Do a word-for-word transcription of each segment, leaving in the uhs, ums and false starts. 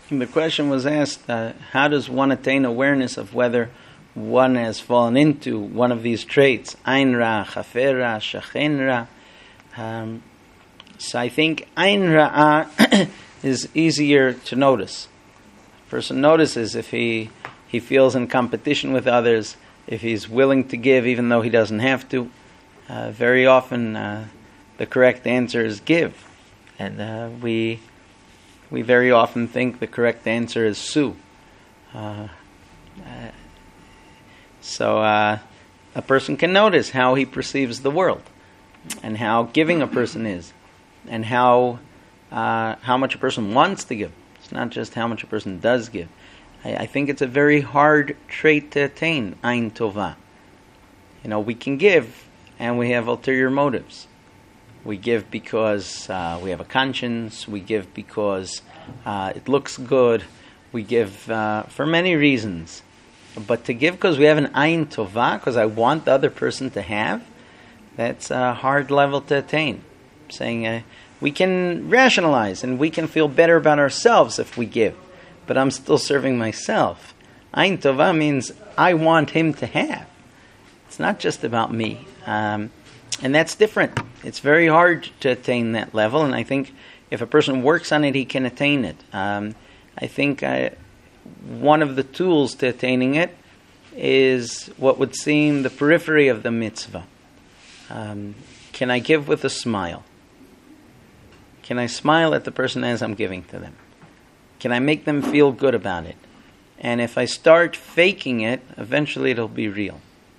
The question was asked, uh, how does one attain awareness of whether one has fallen into one of these traits, Ain Ra, Chafer Ra, Shachen Ra. Um, so I think Ain Ra is easier to notice. A person notices if he he feels in competition with others, if he's willing to give even though he doesn't have to. Uh, very often uh, the correct answer is give. And uh, we we very often think the correct answer is sue. Uh, uh, So uh, a person can notice how he perceives the world, and how giving a person is, and how uh, how much a person wants to give. It's not just how much a person does give. I, I think it's a very hard trait to attain, Ain Tova. You know, we can give, and we have ulterior motives. We give because uh, we have a conscience. We give because uh, it looks good. We give uh, for many reasons. But to give because we have an Ain Tova, because I want the other person to have, that's a hard level to attain. Saying uh, we can rationalize and we can feel better about ourselves if we give, but I'm still serving myself. Ain Tova means I want him to have. It's not just about me. Um, and that's different. It's very hard to attain that level, and I think if a person works on it, he can attain it. Um, I think... I, One of the tools to attaining it is what would seem the periphery of the mitzvah. Um, can I give with a smile? Can I smile at the person as I'm giving to them? Can I make them feel good about it? And if I start faking it, eventually it'll be real.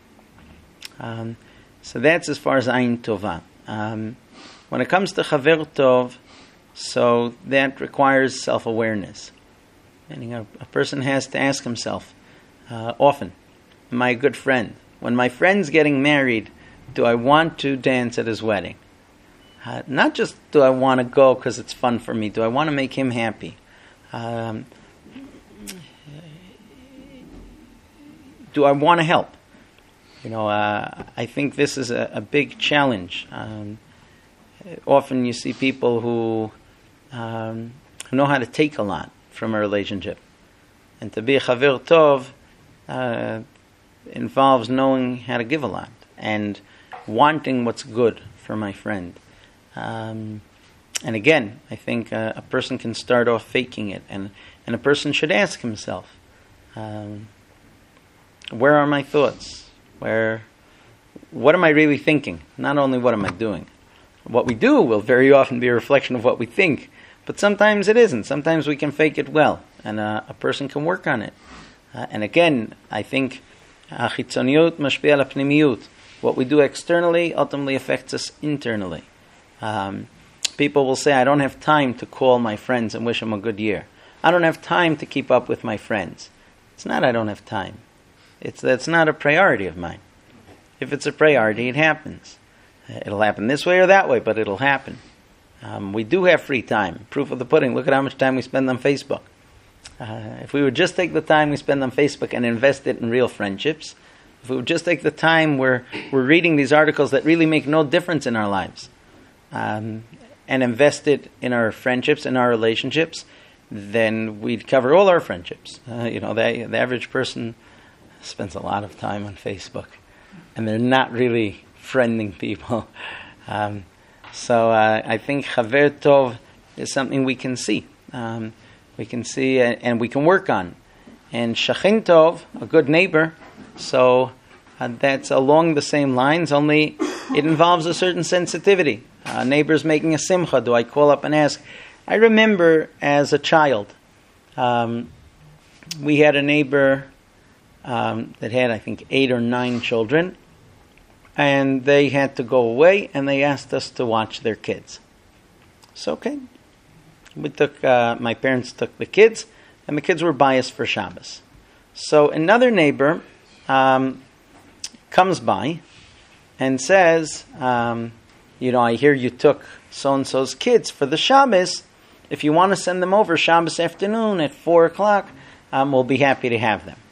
Um, so that's as far as Ain Tova. Um, when it comes to Chaver Tov, so that requires self-awareness. And, you know, a person has to ask himself uh, often, am I a good friend? When my friend's getting married, do I want to dance at his wedding? Uh, not just do I want to go because it's fun for me. Do I want to make him happy? Um, do I want to help? You know, uh, I think this is a, a big challenge. Um, often you see people who, um, who know how to take a lot from a relationship. And to be a Chaver Tov uh, involves knowing how to give a lot and wanting what's good for my friend. Um, and again, I think uh, a person can start off faking it, and, and a person should ask himself, um, where are my thoughts? Where, what am I really thinking? Not only what am I doing. What we do will very often be a reflection of what we think, but sometimes it isn't. Sometimes we can fake it well, and uh, a person can work on it. Uh, and again, I think chitzoniyut mashpia al pnimiyut. What we do externally ultimately affects us internally. Um, people will say, I don't have time to call my friends and wish them a good year. I don't have time to keep up with my friends. It's not I don't have time. It's that's not a priority of mine. If it's a priority, it happens. It'll happen this way or that way, but it'll happen. Um, we do have free time. Proof of the pudding. Look at how much time we spend on Facebook. Uh, if we would just take the time we spend on Facebook and invest it in real friendships, if we would just take the time where we're reading these articles that really make no difference in our lives, um, and invest it in our friendships, in our relationships, then we'd cover all our friendships. Uh, you know, the, the average person spends a lot of time on Facebook, and they're not really friending people. Um, So uh, I think Chaver Tov is something we can see. Um, we can see uh, and we can work on. And Shachen Tov, a good neighbor, so uh, that's along the same lines, only it involves a certain sensitivity. Uh, neighbors making a simcha, do I call up and ask? I remember as a child, um, we had a neighbor um, that had, I think, eight or nine children. And they had to go away, and they asked us to watch their kids. So, okay. We took, uh, my parents took the kids, and the kids were biased for Shabbos. So another neighbor um, comes by and says, um, you know, I hear you took so-and-so's kids for the Shabbos. If you want to send them over Shabbos afternoon at four o'clock, um, we'll be happy to have them.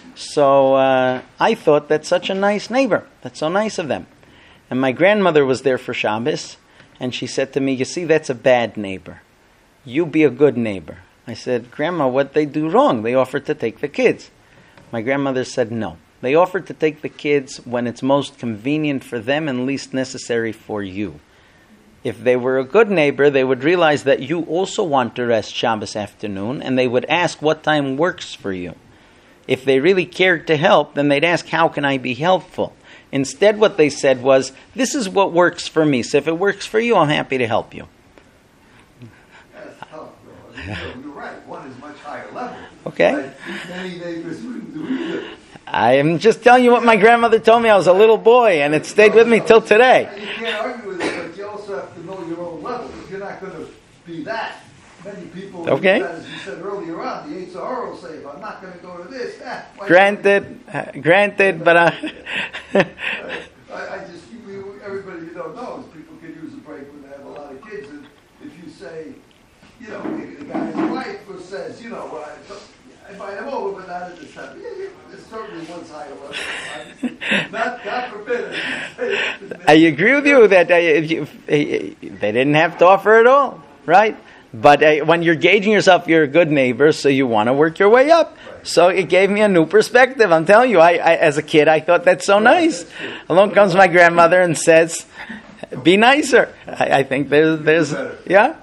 So uh, I thought that's such a nice neighbor. That's so nice of them. And my grandmother was there for Shabbos, and she said to me, you see, that's a bad neighbor. You be a good neighbor. I said, Grandma, what they do wrong? They offered to take the kids. My grandmother said, no. They offered to take the kids when it's most convenient for them and least necessary for you. If they were a good neighbor, they would realize that you also want to rest Shabbos afternoon, and they would ask what time works for you. If they really cared to help, then they'd ask, how can I be helpful? Instead, what they said was, this is what works for me, so if it works for you, I'm happy to help you. That's tough, though. I mean, you're right. One is much higher level. Okay. Like, many neighbors wouldn't do either. I am just telling you what my grandmother told me. I was a little boy, and it stayed with me till today. You can't argue with it, but you also have to know your own level. If you're not going to be that, many people, Okay. as you said earlier on, the H R will say, if I'm not going to go to this, ah, why Granted, uh, granted, but uh, I, I just, you, everybody you don't know is people can use a break when they have a lot of kids. And if you say, you know, the guy's wife who says, you know, well, I invite him over, but not at this time. Yeah, yeah, there's certainly one side of it. Not, God forbid. I agree with you that uh, if you, if, uh, they didn't have to offer at all, right? But uh, when you're gauging yourself, you're a good neighbor, so you want to work your way up. Right. So it gave me a new perspective. I'm telling you, I, I as a kid, I thought that's so nice. Along comes my grandmother and says, "Be nicer." I, I think there's, there's, yeah,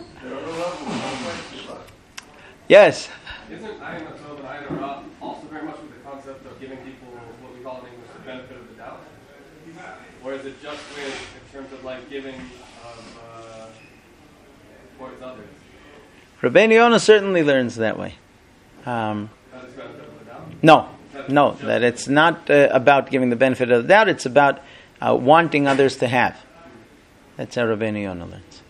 yes. Isn't Ayin Atov and Ayin Hara also very much with the concept of giving people what we call in English the benefit of the doubt? Or is it just with, in terms of like giving of, uh, towards others? Rabbeinu Yonah certainly learns that way. Um, That is benefit of the doubt? no, no, that it's not uh, about giving the benefit of the doubt, it's about uh, wanting others to have. That's how Rabbeinu Yonah learns.